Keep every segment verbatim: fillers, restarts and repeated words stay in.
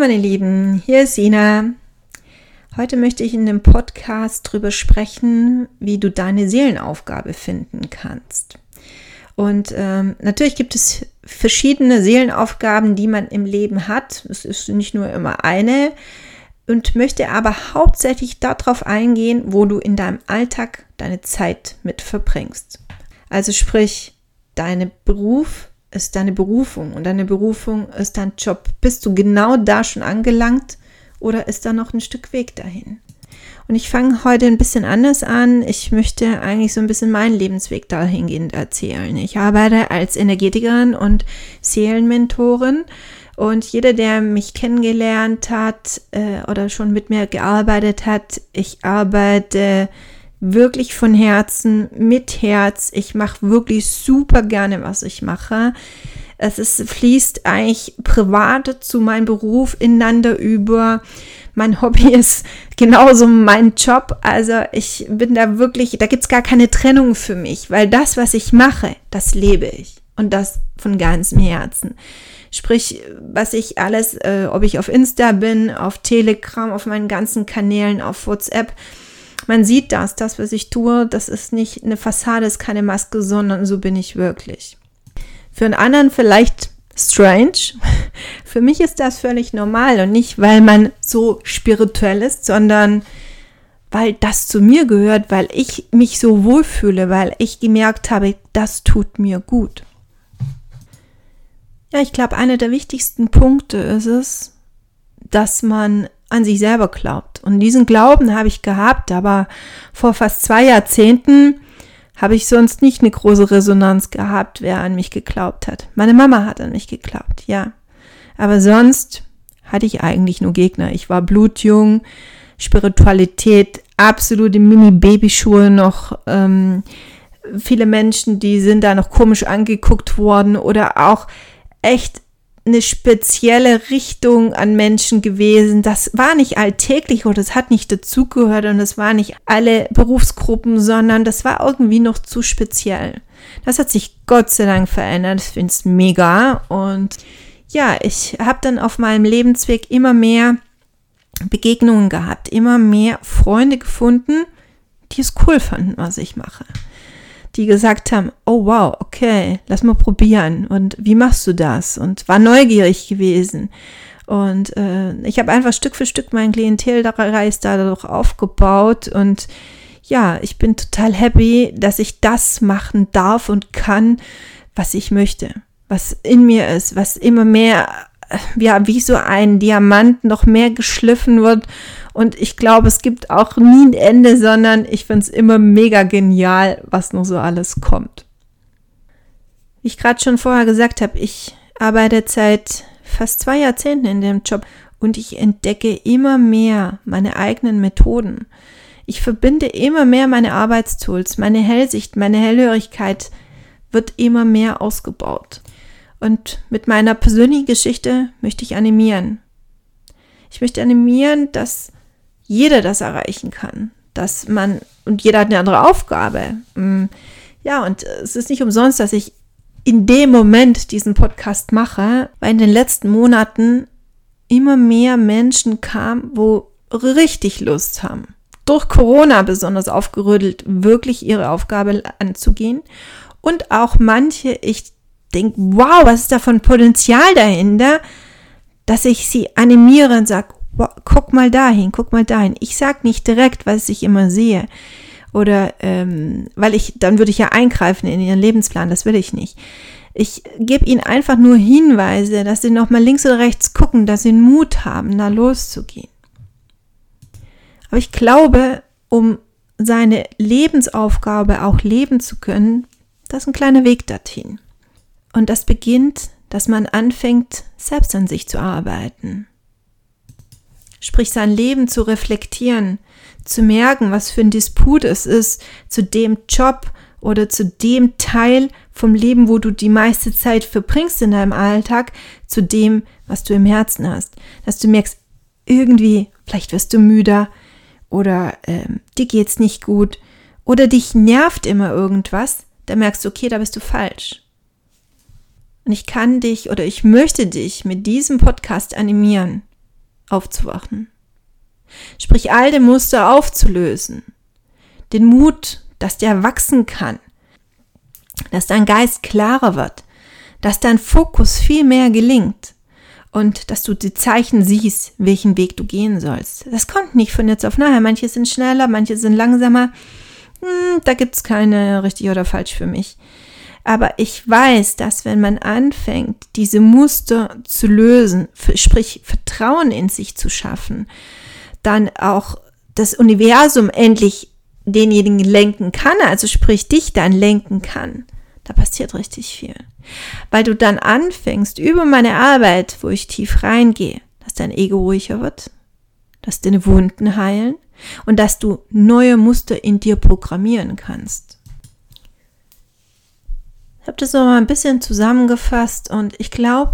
meine Lieben, hier ist Ina. Heute möchte ich in dem Podcast drüber sprechen, wie du deine Seelenaufgabe finden kannst. Und ähm, natürlich gibt es verschiedene Seelenaufgaben, die man im Leben hat. Es ist nicht nur immer eine. Und möchte aber hauptsächlich darauf eingehen, wo du in deinem Alltag deine Zeit mit verbringst. Also sprich, dein Beruf ist deine Berufung und deine Berufung ist dein Job. Bist du genau da schon angelangt oder ist da noch ein Stück Weg dahin? Und ich fange heute ein bisschen anders an. Ich möchte eigentlich so ein bisschen meinen Lebensweg dahingehend erzählen. Ich arbeite als Energetikerin und Seelenmentorin. Und jeder, der mich kennengelernt hat äh, oder schon mit mir gearbeitet hat, ich arbeite wirklich von Herzen, mit Herz. Ich mache wirklich super gerne, was ich mache. Es ist, fließt eigentlich privat zu meinem Beruf ineinander über. Mein Hobby ist genauso mein Job. Also ich bin da wirklich, da gibt es gar keine Trennung für mich, weil das, was ich mache, das lebe ich. Und das von ganzem Herzen. Sprich, was ich alles, äh, ob ich auf Insta bin, auf Telegram, auf meinen ganzen Kanälen, auf WhatsApp, man sieht das, das, was ich tue, das ist nicht eine Fassade, ist keine Maske, sondern so bin ich wirklich. Für einen anderen vielleicht strange, für mich ist das völlig normal und nicht, weil man so spirituell ist, sondern weil das zu mir gehört, weil ich mich so wohlfühle, weil ich gemerkt habe, das tut mir gut. Ja, ich glaube, einer der wichtigsten Punkte ist es, dass man an sich selber glaubt. Und diesen Glauben habe ich gehabt, aber vor fast zwei Jahrzehnten habe ich sonst nicht eine große Resonanz gehabt, wer an mich geglaubt hat. Meine Mama hat an mich geglaubt, ja. Aber sonst hatte ich eigentlich nur Gegner. Ich war blutjung, Spiritualität, absolute Mini-Babyschuhe noch. Ähm, viele Menschen, die sind da noch komisch angeguckt worden oder auch echt eine spezielle Richtung an Menschen gewesen. Das war nicht alltäglich oder das hat nicht dazugehört und das war nicht alle Berufsgruppen, sondern das war irgendwie noch zu speziell. Das hat sich Gott sei Dank verändert. Ich finde es mega. Und ja, ich habe dann auf meinem Lebensweg immer mehr Begegnungen gehabt, immer mehr Freunde gefunden, die es cool fanden, was ich mache. Die gesagt haben, oh wow, okay, lass mal probieren und wie machst du das? Und war neugierig gewesen. Und äh, ich habe einfach Stück für Stück meinen Klientelkreis dadurch aufgebaut und ja, ich bin total happy, dass ich das machen darf und kann, was ich möchte, was in mir ist, was immer mehr, ja, wie so ein Diamant noch mehr geschliffen wird. Und ich glaube, es gibt auch nie ein Ende, sondern ich finde es immer mega genial, was noch so alles kommt. Wie ich gerade schon vorher gesagt habe, ich arbeite seit fast zwei Jahrzehnten in dem Job und ich entdecke immer mehr meine eigenen Methoden. Ich verbinde immer mehr meine Arbeitstools, meine Hellsicht, meine Hellhörigkeit wird immer mehr ausgebaut. Und mit meiner persönlichen Geschichte möchte ich animieren. Ich möchte animieren, dass jeder das erreichen kann, dass man, und jeder hat eine andere Aufgabe. Ja, und es ist nicht umsonst, dass ich in dem Moment diesen Podcast mache, weil in den letzten Monaten immer mehr Menschen kamen, wo richtig Lust haben, durch Corona besonders aufgerüttelt, wirklich ihre Aufgabe anzugehen. Und auch manche, ich denke, wow, was ist da für ein Potenzial dahinter, dass ich sie animiere und sage, wow, guck mal dahin, guck mal dahin. Ich sage nicht direkt, was ich immer sehe. Oder, ähm, weil ich, dann würde ich ja eingreifen in ihren Lebensplan, das will ich nicht. Ich gebe ihnen einfach nur Hinweise, dass sie nochmal links oder rechts gucken, dass sie einen Mut haben, da loszugehen. Aber ich glaube, um seine Lebensaufgabe auch leben zu können, das ist ein kleiner Weg dorthin. Und das beginnt, dass man anfängt, selbst an sich zu arbeiten. Sprich, sein Leben zu reflektieren, zu merken, was für ein Disput es ist zu dem Job oder zu dem Teil vom Leben, wo du die meiste Zeit verbringst in deinem Alltag, zu dem, was du im Herzen hast. Dass du merkst, irgendwie, vielleicht wirst du müder oder ähm, dir geht's nicht gut oder dich nervt immer irgendwas, da merkst du, okay, da bist du falsch. Und ich kann dich oder ich möchte dich mit diesem Podcast animieren, aufzuwachen. Sprich, alte Muster aufzulösen. Den Mut, dass der wachsen kann. Dass dein Geist klarer wird. Dass dein Fokus viel mehr gelingt. Und dass du die Zeichen siehst, welchen Weg du gehen sollst. Das kommt nicht von jetzt auf nachher. Manche sind schneller, manche sind langsamer. Hm, da gibt es keine richtig oder falsch für mich. Aber ich weiß, dass wenn man anfängt, diese Muster zu lösen, sprich Vertrauen in sich zu schaffen, dann auch das Universum endlich denjenigen lenken kann, also sprich dich dann lenken kann, da passiert richtig viel. Weil du dann anfängst, über meine Arbeit, wo ich tief reingehe, dass dein Ego ruhiger wird, dass deine Wunden heilen und dass du neue Muster in dir programmieren kannst. Ich habe das noch mal ein bisschen zusammengefasst und ich glaube,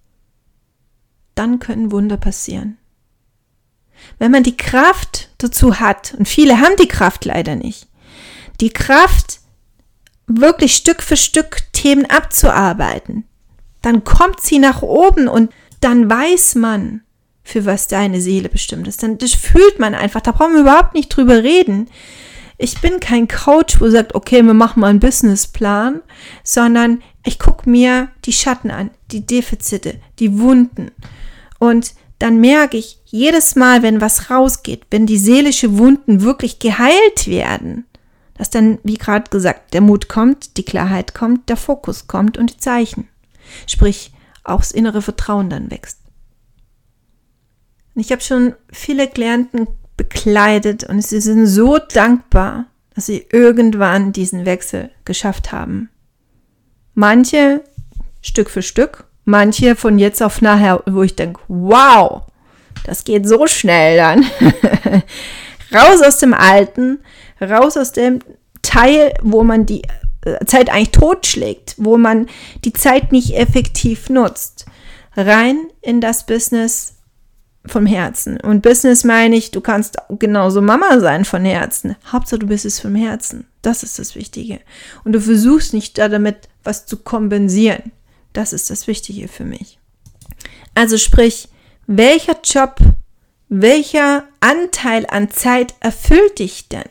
dann können Wunder passieren. Wenn man die Kraft dazu hat, und viele haben die Kraft leider nicht, die Kraft, wirklich Stück für Stück Themen abzuarbeiten, dann kommt sie nach oben und dann weiß man, für was deine Seele bestimmt ist. Dann das fühlt man einfach, da brauchen wir überhaupt nicht drüber reden. Ich bin kein Coach, wo sagt, okay, wir machen mal einen Businessplan, sondern ich gucke mir die Schatten an, die Defizite, die Wunden. Und dann merke ich, jedes Mal, wenn was rausgeht, wenn die seelische Wunden wirklich geheilt werden, dass dann, wie gerade gesagt, der Mut kommt, die Klarheit kommt, der Fokus kommt und die Zeichen. Sprich, auch das innere Vertrauen dann wächst. Und ich habe schon viele Klienten begleitet und sie sind so dankbar, dass sie irgendwann diesen Wechsel geschafft haben. Manche Stück für Stück, manche von jetzt auf nachher, wo ich denke, wow, das geht so schnell dann. Raus aus dem Alten, raus aus dem Teil, wo man die Zeit eigentlich totschlägt, wo man die Zeit nicht effektiv nutzt, rein in das Business vom Herzen. Und Business meine ich, du kannst genauso Mama sein von Herzen. Hauptsache du bist es vom Herzen. Das ist das Wichtige. Und du versuchst nicht da damit was zu kompensieren. Das ist das Wichtige für mich. Also sprich, welcher Job, welcher Anteil an Zeit erfüllt dich denn?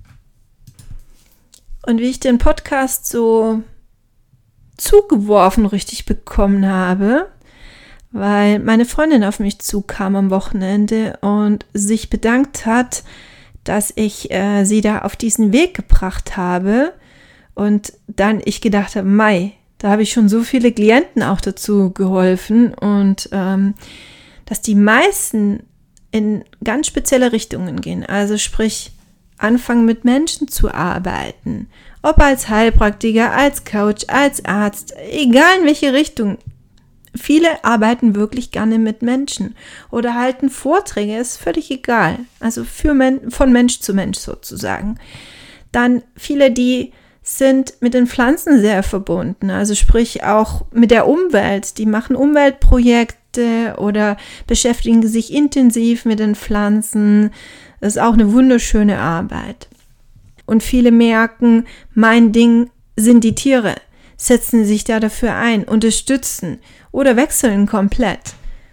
Und wie ich den Podcast so zugeworfen richtig bekommen habe, weil meine Freundin auf mich zukam am Wochenende und sich bedankt hat, dass ich äh, sie da auf diesen Weg gebracht habe und dann ich gedacht habe, Mai, da habe ich schon so viele Klienten auch dazu geholfen und ähm, dass die meisten in ganz spezielle Richtungen gehen, also sprich anfangen mit Menschen zu arbeiten, ob als Heilpraktiker, als Coach, als Arzt, egal in welche Richtung. Viele arbeiten wirklich gerne mit Menschen oder halten Vorträge, ist völlig egal. Also für Men- von Mensch zu Mensch sozusagen. Dann viele, die sind mit den Pflanzen sehr verbunden, also sprich auch mit der Umwelt. Die machen Umweltprojekte oder beschäftigen sich intensiv mit den Pflanzen. Das ist auch eine wunderschöne Arbeit. Und viele merken, mein Ding sind die Tiere. Setzen sich da dafür ein, unterstützen oder wechseln komplett.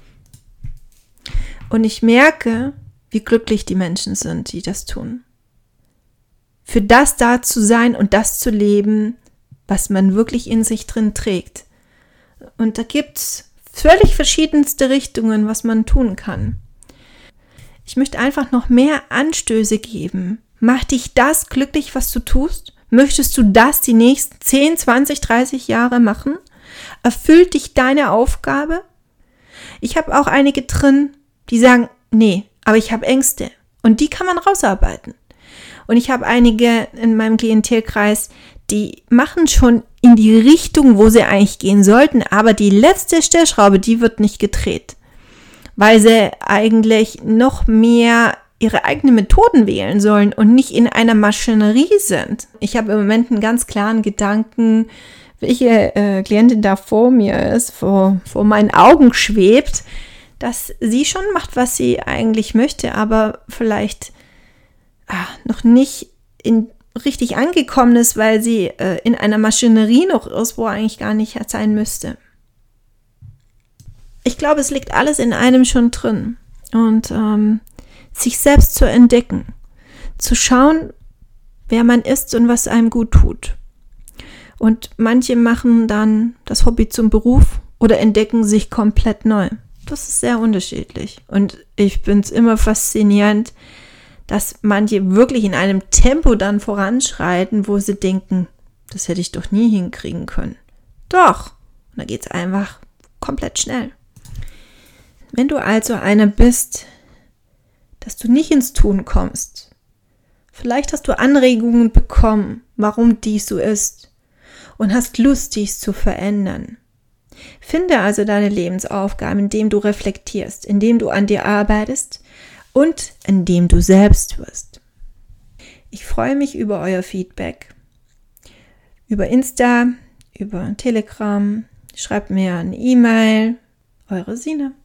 Und ich merke, wie glücklich die Menschen sind, die das tun. Für das da zu sein und das zu leben, was man wirklich in sich drin trägt. Und da gibt es völlig verschiedenste Richtungen, was man tun kann. Ich möchte einfach noch mehr Anstöße geben. Macht dich das glücklich, was du tust? Möchtest du das die nächsten zehn, zwanzig, dreißig Jahre machen? Erfüllt dich deine Aufgabe? Ich habe auch einige drin, die sagen, nee, aber ich habe Ängste. Und die kann man rausarbeiten. Und ich habe einige in meinem Klientelkreis, die machen schon in die Richtung, wo sie eigentlich gehen sollten, aber die letzte Stellschraube, die wird nicht gedreht. Weil sie eigentlich noch mehr ihre eigenen Methoden wählen sollen und nicht in einer Maschinerie sind. Ich habe im Moment einen ganz klaren Gedanken, welche äh, Klientin da vor mir ist, vor, vor meinen Augen schwebt, dass sie schon macht, was sie eigentlich möchte, aber vielleicht ah, noch nicht in, richtig angekommen ist, weil sie äh, in einer Maschinerie noch ist, wo eigentlich gar nicht sein müsste. Ich glaube, es liegt alles in einem schon drin. und ähm, sich selbst zu entdecken, zu schauen, wer man ist und was einem gut tut. Und manche machen dann das Hobby zum Beruf oder entdecken sich komplett neu. Das ist sehr unterschiedlich. Und ich finde es immer faszinierend, dass manche wirklich in einem Tempo dann voranschreiten, wo sie denken, das hätte ich doch nie hinkriegen können. Doch. Und da geht es einfach komplett schnell. Wenn du also einer bist, dass du nicht ins Tun kommst, vielleicht hast du Anregungen bekommen, warum dies so ist und hast Lust, dies zu verändern. Finde also deine Lebensaufgaben, indem du reflektierst, indem du an dir arbeitest und indem du selbst wirst. Ich freue mich über euer Feedback, über Insta, über Telegram. Schreibt mir eine E-Mail. Eure Sina.